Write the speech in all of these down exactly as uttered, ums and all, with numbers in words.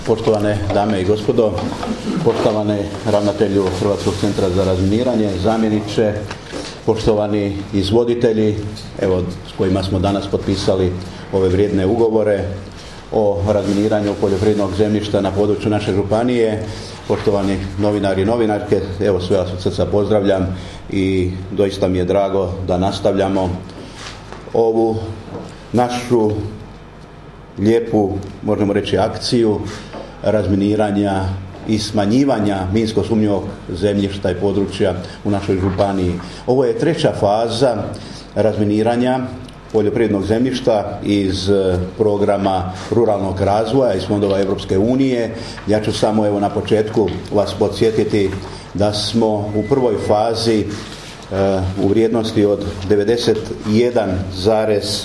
Poštovane dame i gospodo, poštovane ravnatelju Hrvatskog centra za razminiranje, zamjeniče, poštovani izvoditelji, evo s kojima smo danas potpisali ove vrijedne ugovore o razminiranju poljoprivrednog zemljišta na području naše županije, poštovani novinari i novinarke, evo sve vas od srca pozdravljam i doista mi je drago da nastavljamo ovu našu lijepu, možemo reći, akciju razminiranja i smanjivanja minsko sumnjivog zemljišta i područja u našoj županiji. Ovo je treća faza razminiranja poljoprivrednog zemljišta iz programa ruralnog razvoja iz fondova Europske unije. Ja ću samo evo na početku vas podsjetiti da smo u prvoj fazi u vrijednosti od devedeset jedan zarez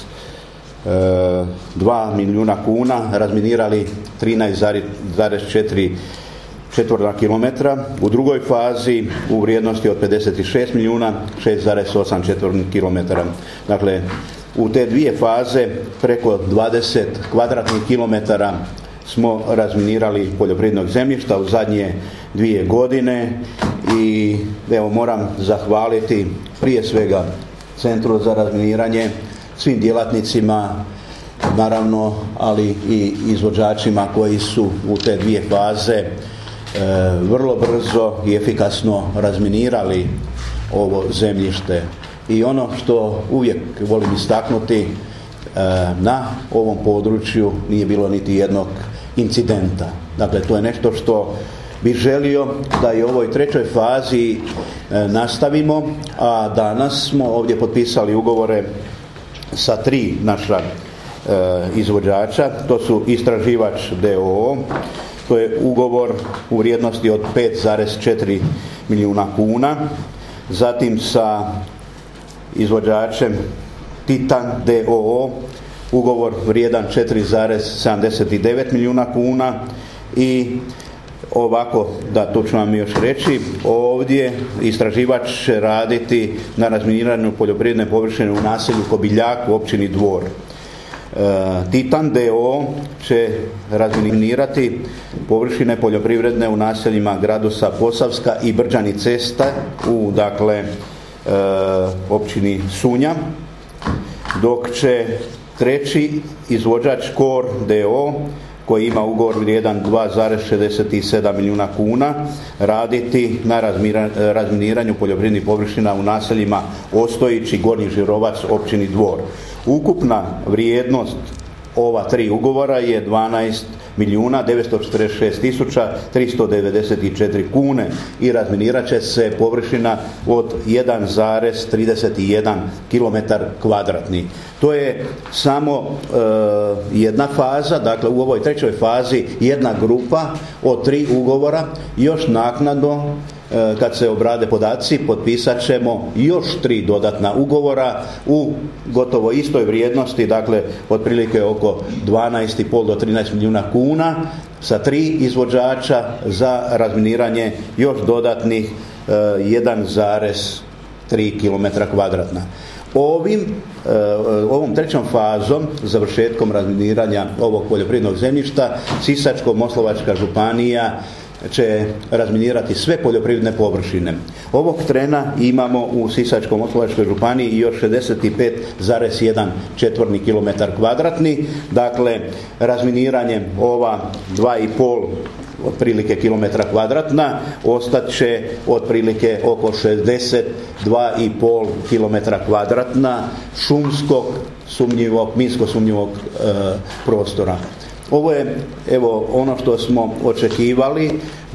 dva milijuna kuna razminirali trinaest zarez četiri četvorna kilometra, u drugoj fazi u vrijednosti od pedeset šest milijuna šest zarez osam četvornih kilometara. Dakle, u te dvije faze preko dvadeset kvadratnih kilometara smo razminirali poljoprivrednog zemljišta u zadnje dvije godine i evo moram zahvaliti prije svega Centru za razminiranje, svim djelatnicima, naravno, ali i izvođačima koji su u te dvije faze e, vrlo brzo i efikasno razminirali ovo zemljište. I ono što uvijek volim istaknuti, e, na ovom području nije bilo niti jednog incidenta. Dakle, to je nešto što bi želio da i u ovoj trećoj fazi e, nastavimo, a danas smo ovdje potpisali ugovore sa tri naša e, izvođača. To su Istraživač d o o, to je ugovor u vrijednosti od pet zarez četiri milijuna kuna, zatim sa izvođačem Titan d o o, ugovor vrijedan četiri zarez sedamdeset devet milijuna kuna i ovako, da to ću vam još reći, ovdje istraživač će raditi na razminiranju poljoprivredne površine u naselju Kobiljak u općini Dvor. E, Titan d o o će razminirati površine poljoprivredne u naseljima Gradusa Posavska i Brđani Cesta u, dakle, e, općini Sunja, dok će treći izvođač Kor d o o, koji ima ugovor vrijedan dva zarez šezdeset sedam milijuna kuna, raditi na razminiranju poljoprivrednih površina u naseljima Ostojić i Gornji Žirovac općini Dvor. Ukupna vrijednost ova tri ugovora je dvanaest milijuna devetsto četrdeset šest tisuća tristo devedeset četiri kune i razminirat će se površina od jedan zarez trideset jedan kilometar kvadratni. To je samo e, jedna faza, dakle u ovoj trećoj fazi jedna grupa od tri ugovora, još naknadno kad se obrade podaci potpisat ćemo još tri dodatna ugovora u gotovo istoj vrijednosti, dakle otprilike oko dvanaest i pol do trinaest milijuna kuna sa tri izvođača za razminiranje još dodatnih e, jedan zarez tri kilometra kvadratna. Ovim, e, ovom trećom fazom, završetkom razminiranja ovog poljoprivrednog zemljišta, Sisačko-moslavačka županija će razminirati sve poljoprivredne površine. Ovog trena imamo u Sisačko-moslavačkoj županiji još šezdeset pet zarez jedan četvorni kilometar kvadratni. Dakle, razminiranjem ova dva i pol otprilike kilometra kvadratna ostat će otprilike oko šezdeset dva i pol kilometra kvadratna šumskog sumnjivog, minsko sumnjivog e, prostora. Ovo je evo ono što smo očekivali,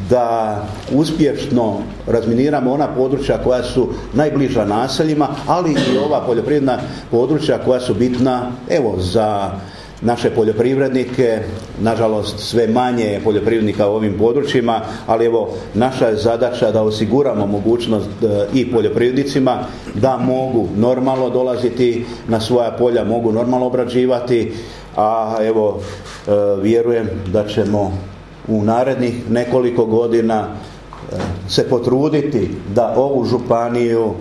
da uspješno razminiramo ona područja koja su najbliža naseljima, ali i ova poljoprivredna područja koja su bitna evo za naše poljoprivrednike. Nažalost sve manje je poljoprivrednika u ovim područjima, ali evo naša je zadaća da osiguramo mogućnost i poljoprivrednicima da mogu normalno dolaziti na svoja polja, mogu normalno obrađivati, a evo e, vjerujem da ćemo u narednih nekoliko godina e, se potruditi da ovu županiju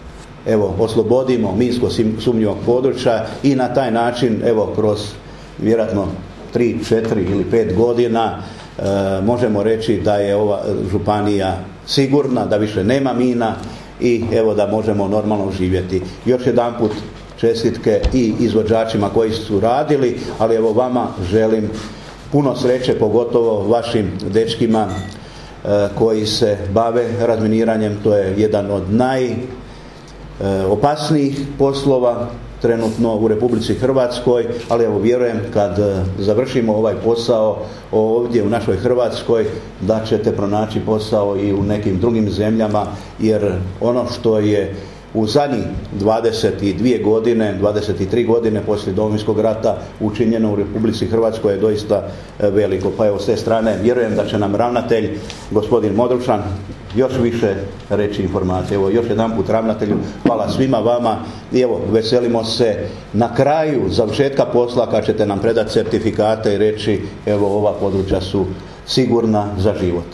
evo oslobodimo minsko sumnjivog područja i na taj način evo kroz vjerojatno tri, četiri ili pet godina možemo reći da je ova županija sigurna, da više nema mina i evo da možemo normalno živjeti. Još jedanput čestitke i izvođačima koji su radili, ali evo vama želim puno sreće, pogotovo vašim dečkima koji se bave razminiranjem. To je jedan od najopasnijih poslova trenutno u Republici Hrvatskoj, ali evo vjerujem kad završimo ovaj posao ovdje u našoj Hrvatskoj da ćete pronaći posao i u nekim drugim zemljama, jer ono što je u zadnjih dvadeset dvije godine, dvadeset tri godine poslije Domovinskog rata učinjeno u Republici Hrvatskoj je doista veliko. Pa evo s te strane vjerujem da će nam ravnatelj, gospodin Modručan, još više reći informacije. Evo još jedanput ravnatelju, hvala svima vama i evo veselimo se na kraju završetka posla kad ćete nam predati certifikate i reći evo ova područja su sigurna za život.